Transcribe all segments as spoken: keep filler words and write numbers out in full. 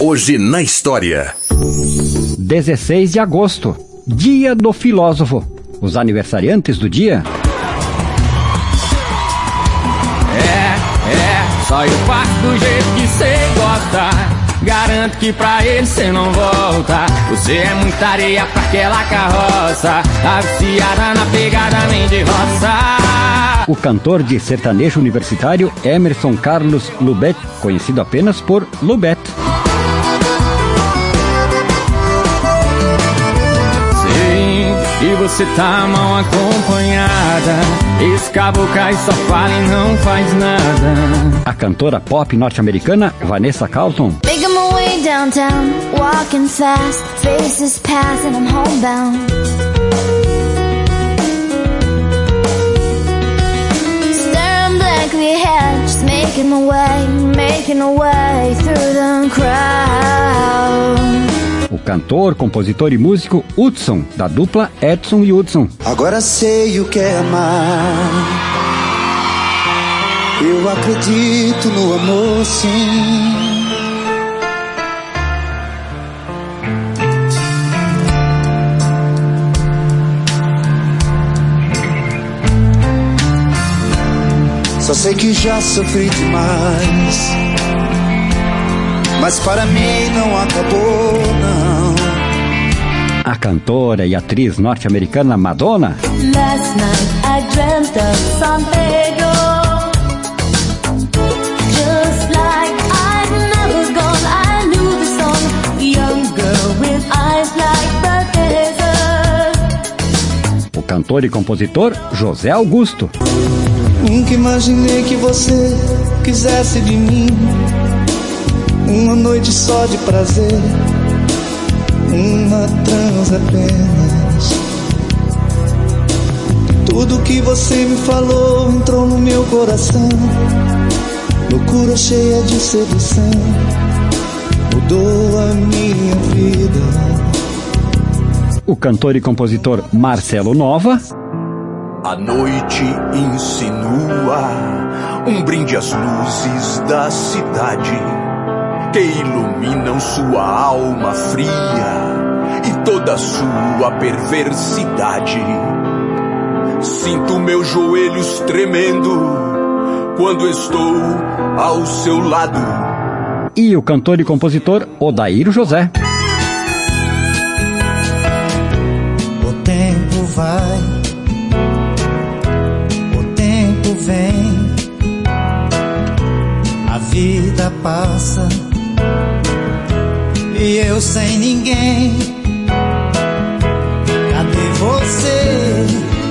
Hoje na história. dezesseis de agosto, Dia do Filósofo. Os aniversariantes do dia. É, é, só eu faço do jeito que cê gosta. Garanto que pra ele cê não volta. Você é muita areia pra aquela carroça, tá viciada na pegada nem de roça. O cantor de sertanejo universitário Emerson Carlos Lubet, conhecido apenas por Lubet. E você tá mal acompanhada. Esse caboclo aí só fala e não faz nada. A cantora pop norte-americana Vanessa Carlton. Making my way downtown, walking fast, faces pass and I'm homebound. Staring blankly ahead, just making my way, making my way through the crowd. O cantor, compositor e músico Hudson, da dupla Edson e Hudson. Agora sei o que é amar. Eu acredito no amor, sim. Só sei que já sofri demais, mas para mim não acabou, não. A cantora e atriz norte-americana Madonna. Last night I dreamt of San Pedro, just like I'd never gone. I knew the song, young girl with eyes like the desert. O cantor e compositor José Augusto. Nunca imaginei que você quisesse de mim uma noite só de prazer, uma trans apenas. Tudo que você me falou entrou no meu coração. Loucura cheia de sedução mudou a minha vida. O cantor e compositor Marcelo Nova. A noite insinua um brinde às luzes da cidade que iluminam sua alma fria e toda sua perversidade. Sinto meus joelhos tremendo quando estou ao seu lado. E o cantor e compositor Odair José. O tempo vai, o tempo vem, a vida passa e eu sem ninguém. Cadê você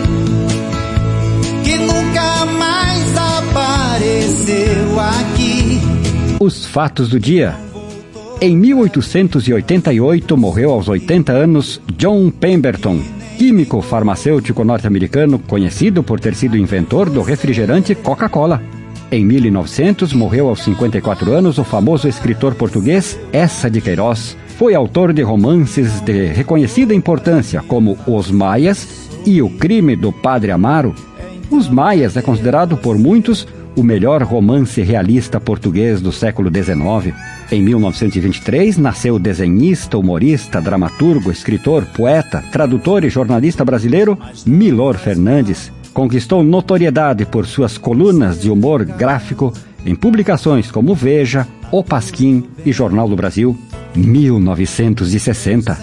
que nunca mais apareceu aqui? Os fatos do dia. Em mil oitocentos e oitenta e oito morreu aos oitenta anos John Pemberton, químico farmacêutico norte-americano conhecido por ter sido inventor do refrigerante Coca-Cola. Em mil e novecentos, morreu aos cinquenta e quatro anos o famoso escritor português Eça de Queiroz. Foi autor de romances de reconhecida importância, como Os Maias e O Crime do Padre Amaro. Os Maias é considerado por muitos o melhor romance realista português do século dezenove. Em mil novecentos e vinte e três, nasceu o desenhista, humorista, dramaturgo, escritor, poeta, tradutor e jornalista brasileiro Milor Fernandes. Conquistou notoriedade por suas colunas de humor gráfico em publicações como Veja, O Pasquim e Jornal do Brasil. mil novecentos e sessenta.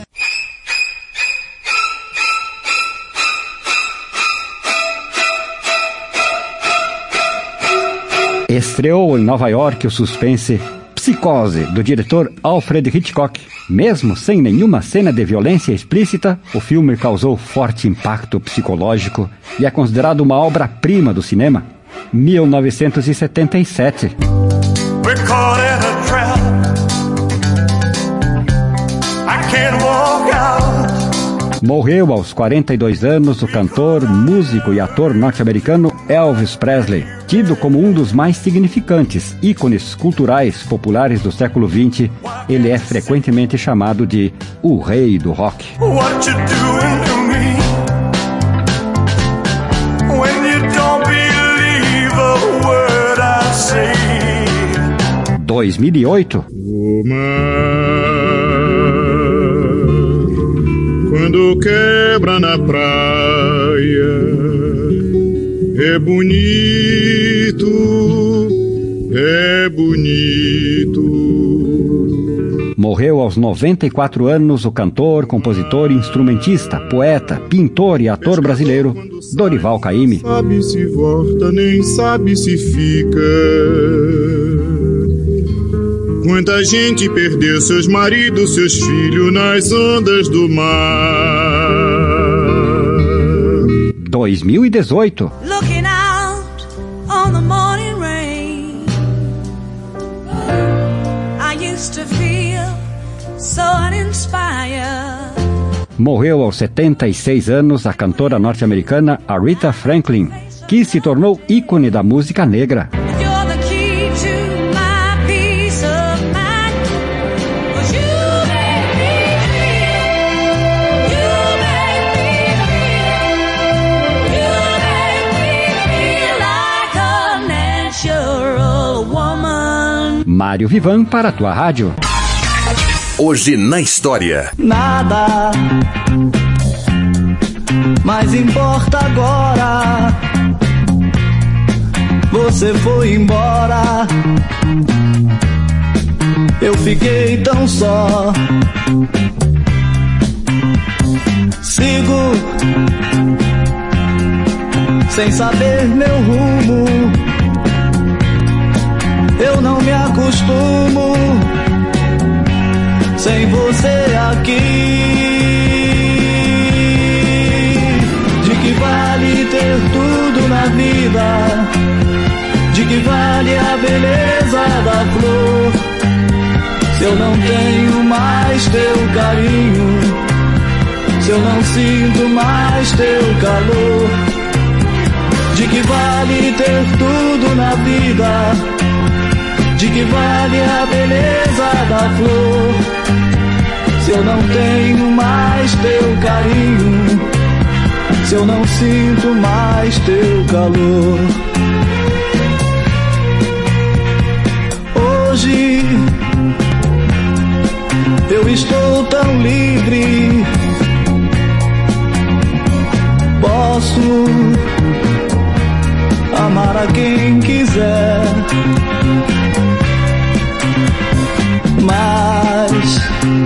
Estreou em Nova York o suspense Psicose, do diretor Alfred Hitchcock. Mesmo sem nenhuma cena de violência explícita, o filme causou forte impacto psicológico e é considerado uma obra-prima do cinema. mil novecentos e setenta e sete. Morreu aos quarenta e dois anos o cantor, músico e ator norte-americano Elvis Presley, tido como um dos mais significantes ícones culturais populares do século vinte. Ele é frequentemente chamado de o rei do rock. What you doing to me when you don't believe a word I say? dois mil e oito. O mar, quando quebra na praia, é bonito, é bonito. Morreu aos noventa e quatro anos o cantor, compositor, instrumentista, poeta, pintor e ator brasileiro Dorival Caymmi. Sabe se volta, nem sabe se fica. Quanta gente perdeu seus maridos, seus filhos nas ondas do mar. dois mil e dezoito. Looking out on the morning rain, I used to feel so uninspired. Morreu aos setenta e seis anos a cantora norte-americana Aretha Franklin, que se tornou ícone da música negra. You're the key to my peace of mind, 'cause you make me feel, you make me feel, you make me feel like a natural woman. Mário Vivan para a tua rádio. Hoje na história. Nada mais importa agora. Você foi embora, eu fiquei tão só. Sigo sem saber meu rumo. Eu não me acostumo sem você aqui. De que vale ter tudo na vida? De que vale a beleza da flor, se eu não tenho mais teu carinho, se eu não sinto mais teu calor? De que vale ter tudo na vida? De que vale a beleza da flor, se eu não tenho mais teu carinho, se eu não sinto mais teu calor? Hoje eu estou tão livre, posso amar a quem quiser, mas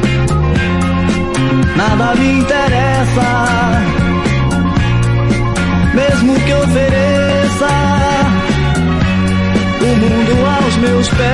nada me interessa, mesmo que ofereça o mundo aos meus pés.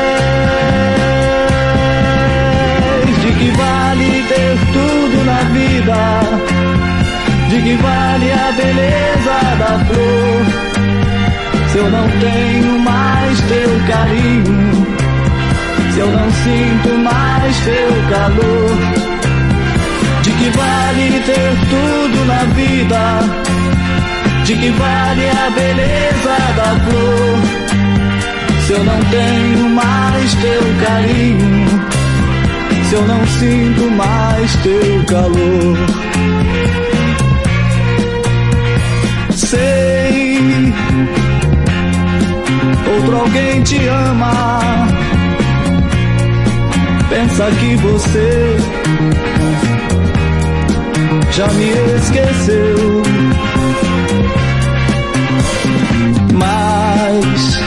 De que vale ter tudo na vida? De que vale a beleza da flor, se eu não tenho mais teu carinho, se eu não sinto mais teu calor? De que vale ter tudo na vida? De que vale a beleza da flor, se eu não tenho mais teu carinho, se eu não sinto mais teu calor? Sei, outro alguém te ama, pensa que você já me esqueceu, mas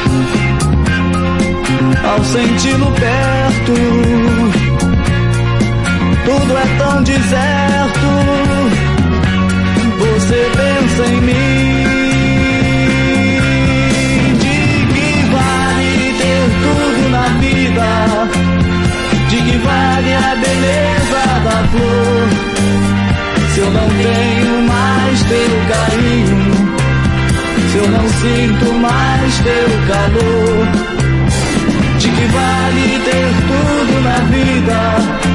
ao senti-lo perto, tudo é tão deserto. Você pensa em mim. De que vale ter tudo na vida? De que vale a beleza da flor, se eu não tenho mais teu carinho, se eu não sinto mais teu calor? De que vale ter tudo na vida?